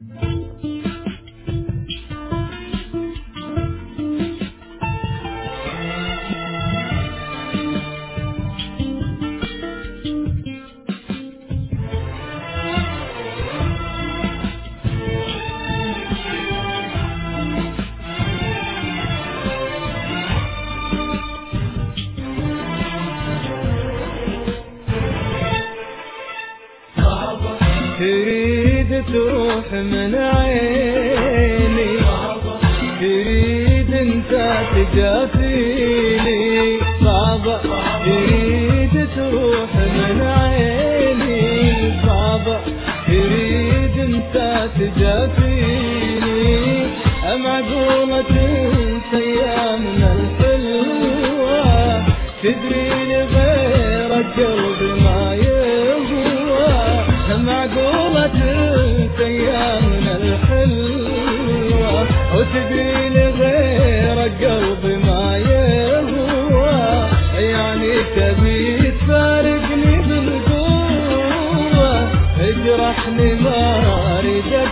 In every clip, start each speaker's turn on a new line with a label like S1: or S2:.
S1: تريد تروح من عيني، تريد انت تجافيني بابا، تريد تروح من عيني بابا، تريد انت تجافيني. معقولة تنسى ايامنا الحلوة، تدري غيرك قلبي ما يهوى. معقولة تنسى ايامنا الحلوة، وتدري غيرك قلبي ما يهوى. يعني تبي تفارقني بالقوة، اجرحني ما اريدك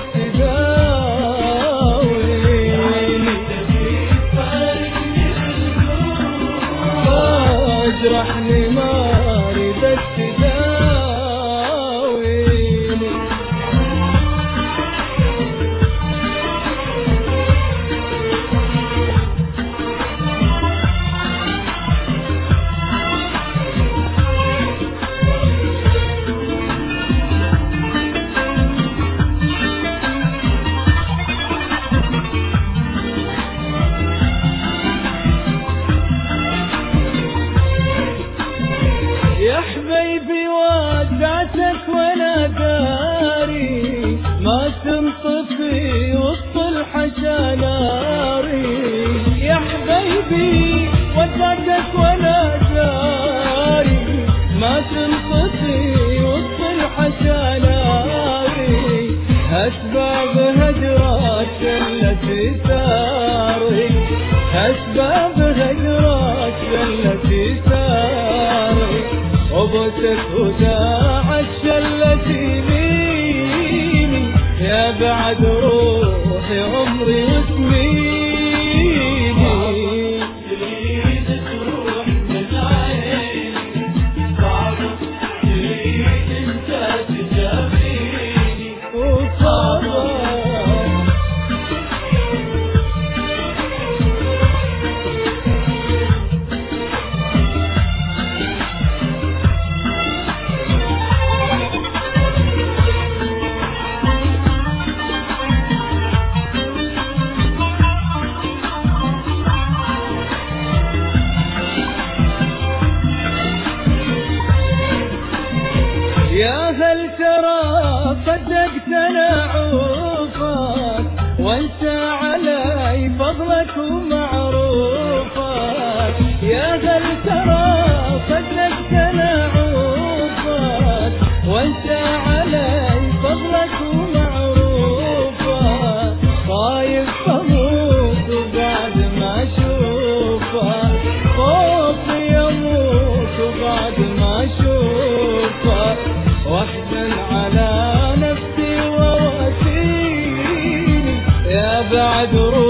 S1: تداويني. اجرحني ما اريدك تداويني. يا حبيبي ودعتك وانا داري، ما تنطفي وسط الحشا ناري. يا حبيبي ودعتك وانا داري، ما تنطفي وسط الحشا ناري. اسباب هجرك التي ساري، اسباب هجرك التي ساري. وبتك وداع الشلة يميني، يا بعد روحي عمري وسنيني. تريد تروح من عيني صعبة، تريد انت تجافيني وصعبة. يا هل ترى صدقت انا عوفك، وانت علي فضلك ومعروفك. يا هل ترى صدقت انا عوفك، وانت علي فضلك ومعروفك. خايف اموت وبعد ما اشوفك، خوفي اموت وبعد ما اشوفك. واحزن على نفسي وواسيني، يا بعد روحي